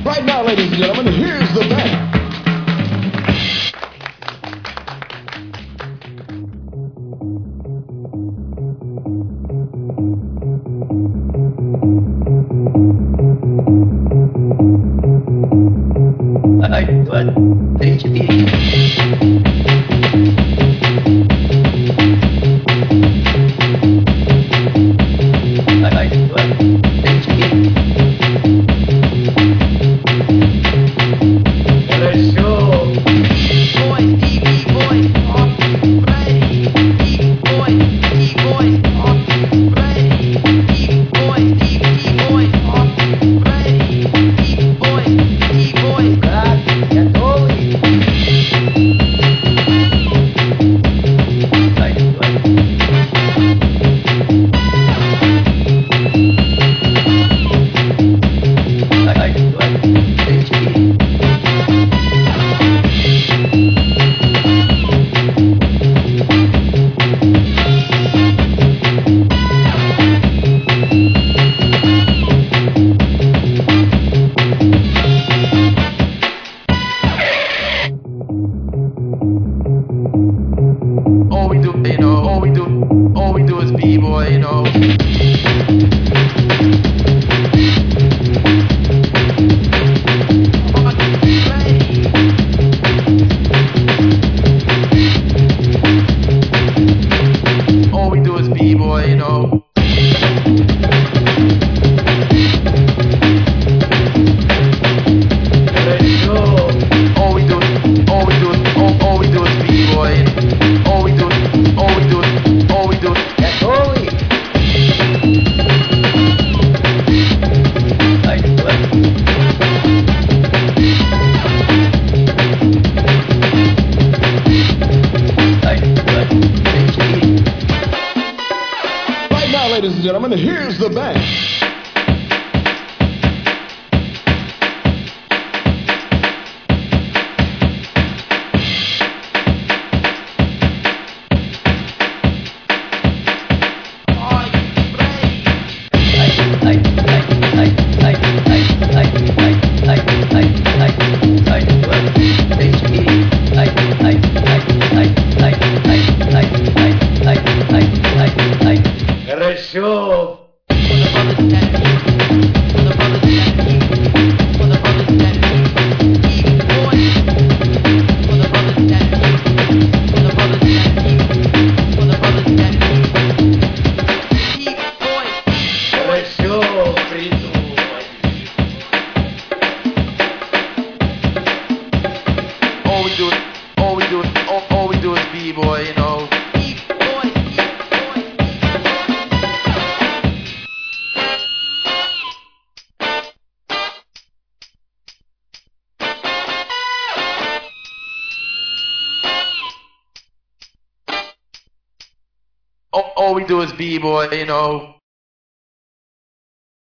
Right now, ladies and gentlemen, here's the band. Ai, Eduardo, frente aqui. Ai, Eduardo, frente aqui. Ela show. E-boys, e-boys, off ready. E-boys, e-boys, off ready. E-boys, e-boys, off ready. E-boys, e-boys. Я готовый. Ай, Eduardo. Ai, Eduardo, frente aqui. All we do, all we do is b-boy, All we do is b-boy, All we do, all we do is b-boy. All we do, all we do. Готовый? Ай, Eduardo. Ай, Eduardo, frente aqui. Right now, ladies and gentlemen, here's the band. Хорошо. Хорошо, придумали. All we do, all we do is b-boy. All we do is b-boy.